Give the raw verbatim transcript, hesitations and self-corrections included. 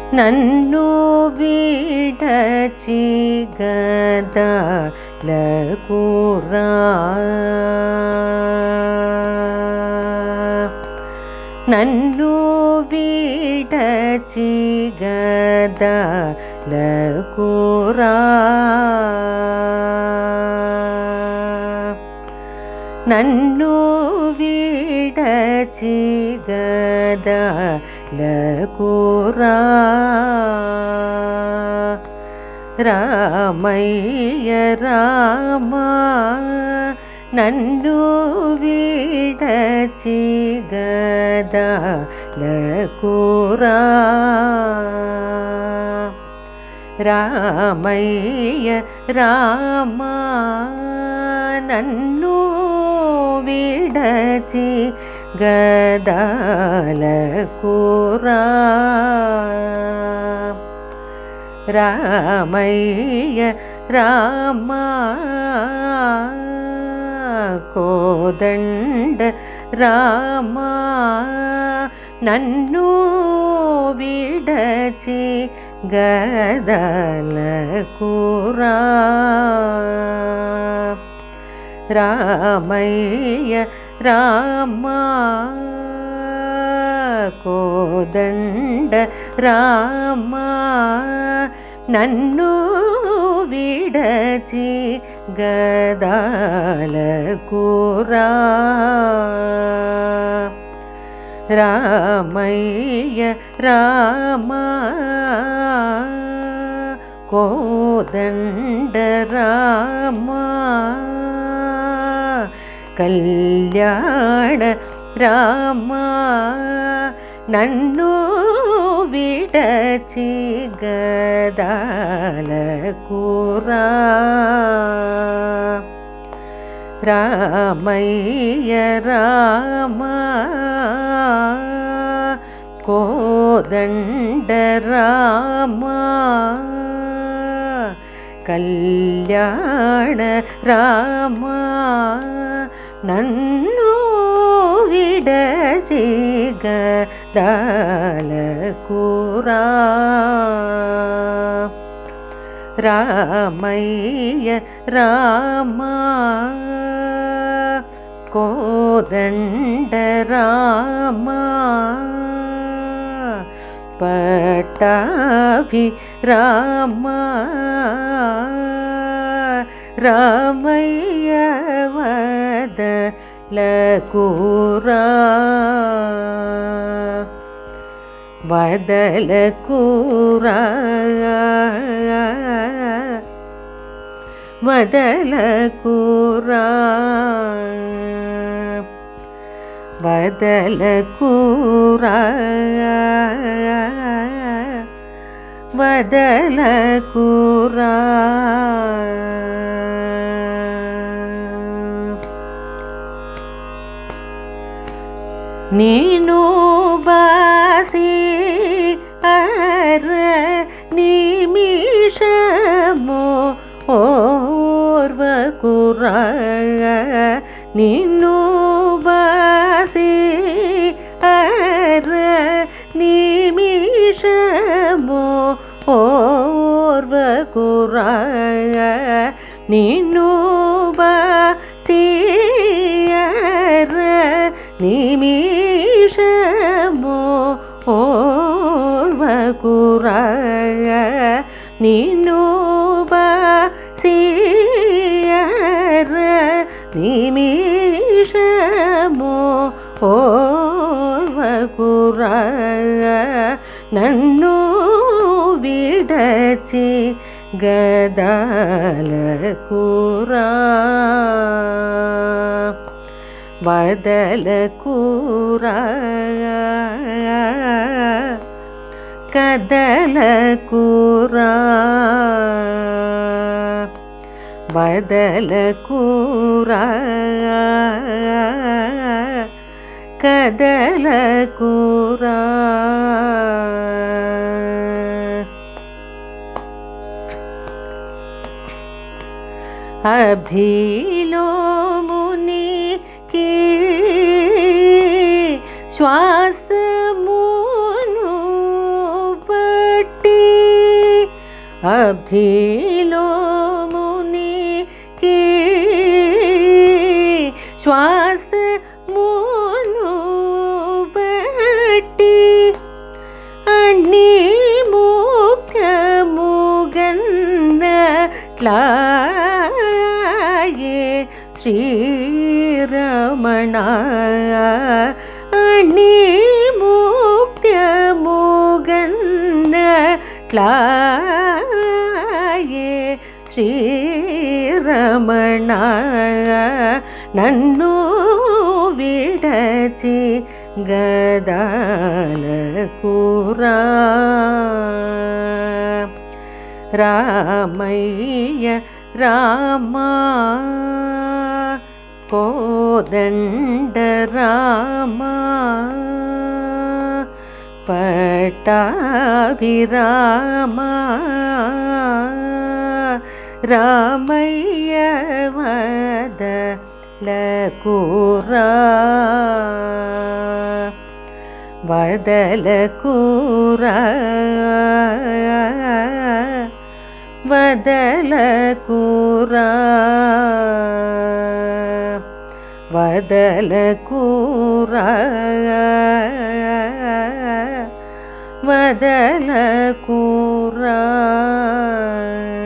నన్ను విడచి గదలకురా నన్ను విడచి గదలకురా నన్ను విడచి గదలకురా రామయ్య రామా నన్ను విడచి గదలకురా రామయ్య రామా నన్ను విడచి గదలకురా రామయ్య రామా కోదండ రామా నన్ను విడచి గదలకురా రామయ్య రామా కోదండ రామా నన్ను విడచి గదలకురా రామయ్య రామా కోదండ రామా కళ్యాణ రామా నన్ను విడచి గదలకురా రామయ్య రామా కోదండ రామా కళ్యాణ రామా నన్ను విడచి గదలకురా రామయ్య రామా కోదండ రామా పట్టాభి రామా రామయ్య వదలకురా వదలకురా వదలకురా వదలకురా వదలకురా నీను బాసి అర నిమిషము ఓర్వకురా నిన్ను బాసి అర నిమిషము ఓర్వకురా నిన్ను బాసి అర నిమిషము ఓర్వకురా నిన్ను బాసి అర నిమిషము ఓర్వకురా నన్ను విడచి గదలకురా వదలకురా కదలకురా వదలకురా కదలకురా అభిలో మునికి శ్వాసమును పట్టుకొని అబ్ధిలో మునికి శ్వాసమును బట్టి అన్ని ముఖ్యముగన్నట్లాయే శ్రీరమణ అన్ని ముఖ్యముగన్నట్లాయే శ్రీరమణ నన్ను విడచి గదాలకురా రామయ్య రామా కోదండ రామా పట్టాభిరామా రామయ్య వదలకురా వదలకురా వదలకురా వదలకురా వదలకురా